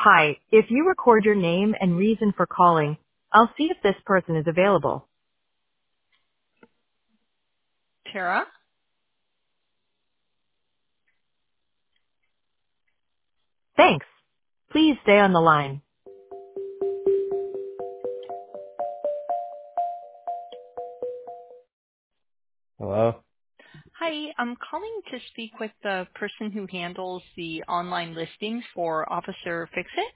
Hi, if you record your name and reason for calling, I'll see if this person is available. Tara? Thanks. Please stay on the line. Hello? Hi, I'm calling to speak with the person who handles the online listings for Officer Fixit.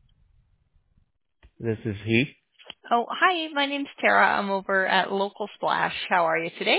This is he. Oh, hi, my name's Tara. I'm over at Local Splash. How are you today?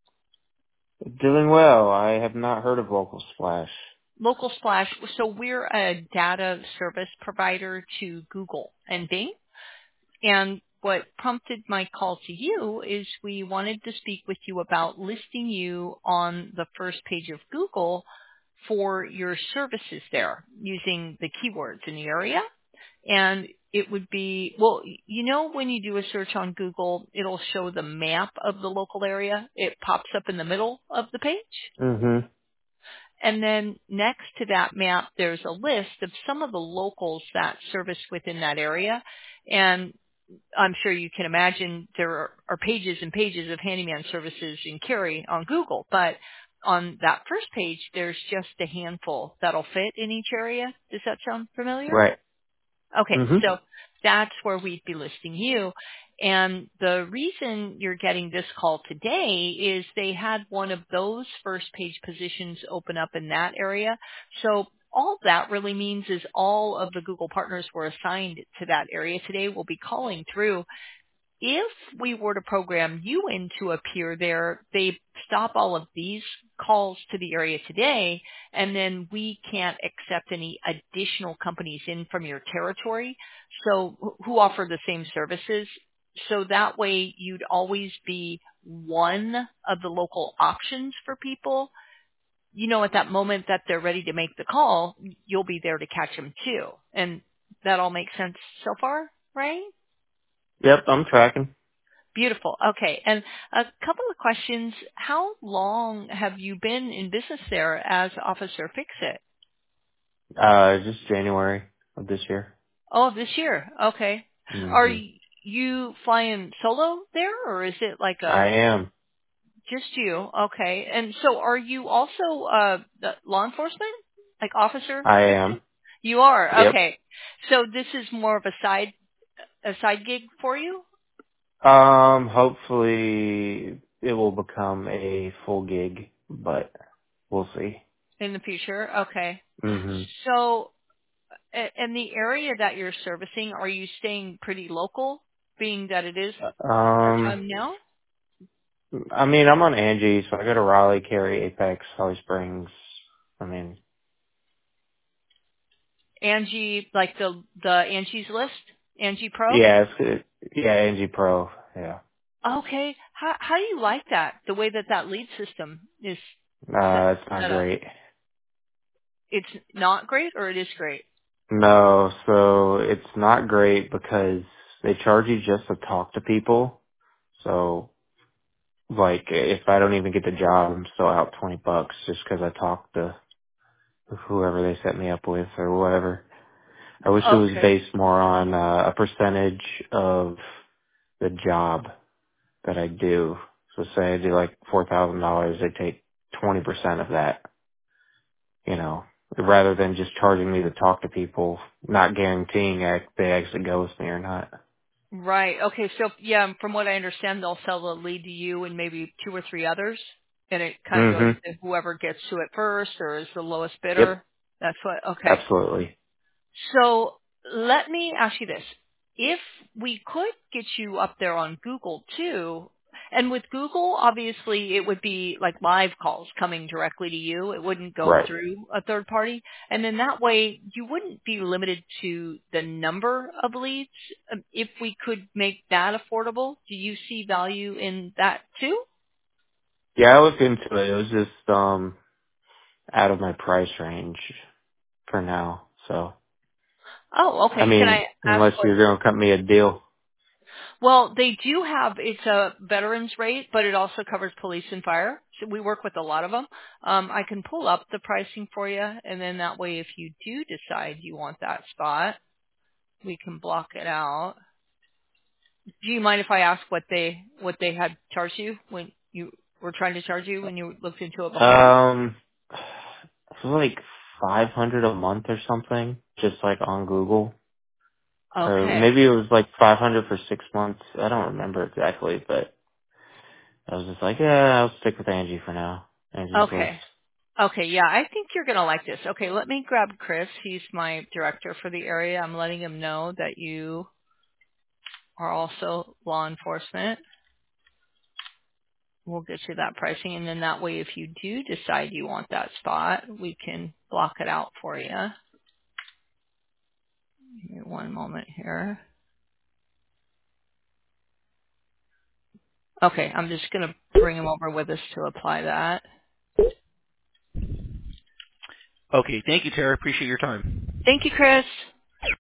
Doing well. I have not heard of Local Splash. Local Splash, so we're a data service provider to Google and Bing. And what prompted my call to you is we wanted to speak with you about listing you on the first page of Google for your services there using the keywords in the area. And it would be, well, when you do a search on Google, it'll show the map of the local area. It pops up in the middle of the page. Mm-hmm. And then next to that map, there's a list of some of the locals that service within that area. And I'm sure you can imagine there are pages and pages of handyman services in Cary on Google, but on that first page, there's just a handful that'll fit in each area. Does that sound familiar? Right. Okay, Mm-hmm. so that's where we'd be listing you. And the reason you're getting this call today is they had one of those first page positions open up in that area. So all that really means is all of the Google partners were assigned to that area today will be calling through. If we were to program you in to appear there, they stop all of these calls to the area today, and then we can't accept any additional companies in from your territory, so who offer the same services. So that way you'd always be one of the local options for people. At that moment that they're ready to make the call, you'll be there to catch them too. And that all makes sense so far, right? Yep, I'm tracking. Beautiful. Okay. And a couple of questions. How long have you been in business there as Officer Fixit? Just January of this year. Oh, this year. Okay. Are Mm-hmm. you flying solo there, or is it like I a am. just you? Okay. And so are you also the law enforcement? Like Officer I Fixit? am. You are. Yep. Okay. So this is more of a side gig for you Hopefully it will become a full gig, but we'll see. in the future. Okay. Mm-hmm. So and the area that you're servicing, are you staying pretty local, being that it is that Um, time now? I mean, I'm on Angie, so I go to Raleigh, Cary, Apex, Holly Springs. I mean, Angie, like the Angie's List, Angie Pro? yeah, it's good. Yeah, Angie Pro. Yeah. Okay. How do you like that? The way that lead system is set, It's not set up. great. It's not great or it is great? No, so it's not great because they charge you just to talk to people. So, like, if I don't even get the job, I'm still out $20 just because I talked to whoever they set me up with or whatever. I wish it was Okay. based more on a percentage of the job that I do. So say I do like $4,000, they take 20% of that, rather than just charging me to talk to people, not guaranteeing they actually go with me or not. Right. Okay. So yeah, from what I understand, they'll sell the lead to you and maybe two or three others, and it kind of goes hmm to whoever gets to it first or is the lowest Yep, bidder. That's what. Okay. absolutely. So let me ask you this. If we could get you up there on Google too, and with Google, obviously it would be like live calls coming directly to you. It wouldn't go Right. through a third party. And then that way you wouldn't be limited to the number of leads. If we could make that affordable, do you see value in that too? Yeah, I looked into it. It was just, out of my price range for now. So, Oh, I okay. Can mean, I ask unless what you're going to cut me a deal. Well, they do have, it's a veterans rate, but it also covers police and fire. So we work with a lot of them. I can pull up the pricing for you, and then that way if you do decide you want that spot, we can block it out. Do you mind if I ask what they had charged you when you were trying to charge you when you looked into it before? It was like 500 a month or something, just like on Google. Or Okay. maybe it was like 500 for 6 months. I don't remember exactly, but I was just like, yeah, I'll stick with Angie for now. Angie's List. Okay. Okay, yeah, I think you're going to like this. Okay, let me grab Chris. He's my director for the area. I'm letting him know that you are also law enforcement. We'll get you that pricing, and then that way if you do decide you want that spot, we can block it out for you. Give me one moment here. Okay, I'm just going to bring him over with us to apply that. Okay, thank you, Tara. Appreciate your time. Thank you, Chris.